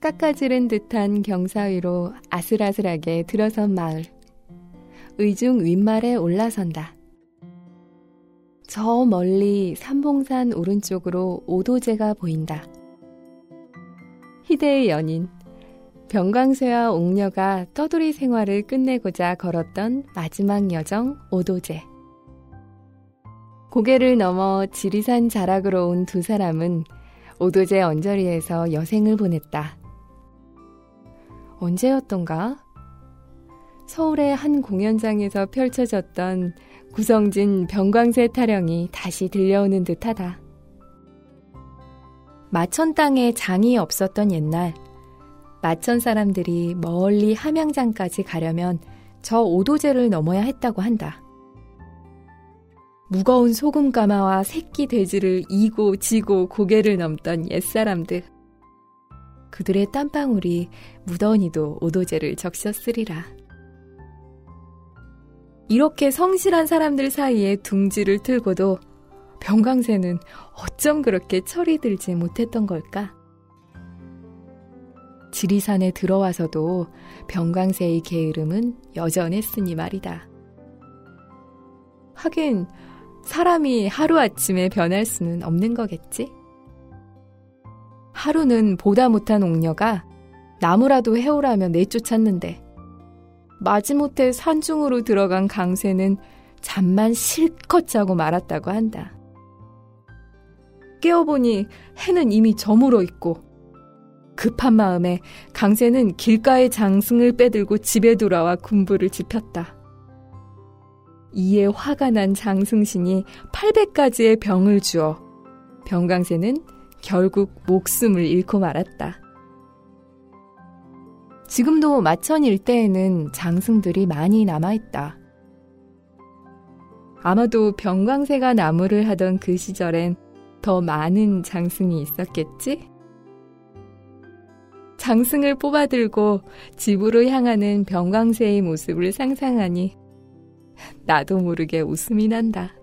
깎아지른 듯한 경사 위로 아슬아슬하게 들어선 마을. 의중 윗말에 올라선다. 저 멀리 삼봉산 오른쪽으로 오도제가 보인다. 희대의 연인, 병광쇠와 옥녀가 떠돌이 생활을 끝내고자 걸었던 마지막 여정 오도제. 고개를 넘어 지리산 자락으로 온 두 사람은 오도제 언저리에서 여생을 보냈다. 언제였던가? 서울의 한 공연장에서 펼쳐졌던 구성진 병광쇠 타령이 다시 들려오는 듯하다. 마천 땅에 장이 없었던 옛날, 마천 사람들이 멀리 함양장까지 가려면 저 오도제를 넘어야 했다고 한다. 무거운 소금가마와 새끼 돼지를 이고 지고 고개를 넘던 옛사람들. 그들의 땀방울이 무던히도 오도제를 적셨으리라. 이렇게 성실한 사람들 사이에 둥지를 틀고도 병광쇠는 어쩜 그렇게 철이 들지 못했던 걸까? 지리산에 들어와서도 병광쇠의 게으름은 여전했으니 말이다. 하긴 사람이 하루아침에 변할 수는 없는 거겠지? 하루는 보다 못한 옥녀가 나무라도 해오라며 내쫓았는데 마지못해 산중으로 들어간 강쇠는 잠만 실컷 자고 말았다고 한다. 깨어보니 해는 이미 저물어 있고 급한 마음에 강쇠는 길가의 장승을 빼들고 집에 돌아와 군부를 지폈다. 이에 화가 난 장승신이 800가지의 병을 주어 병광쇠는 결국 목숨을 잃고 말았다. 지금도 마천 일대에는 장승들이 많이 남아있다. 아마도 병광쇠가 나무를 하던 그 시절엔 더 많은 장승이 있었겠지? 장승을 뽑아들고 집으로 향하는 병광쇠의 모습을 상상하니 나도 모르게 웃음이 난다.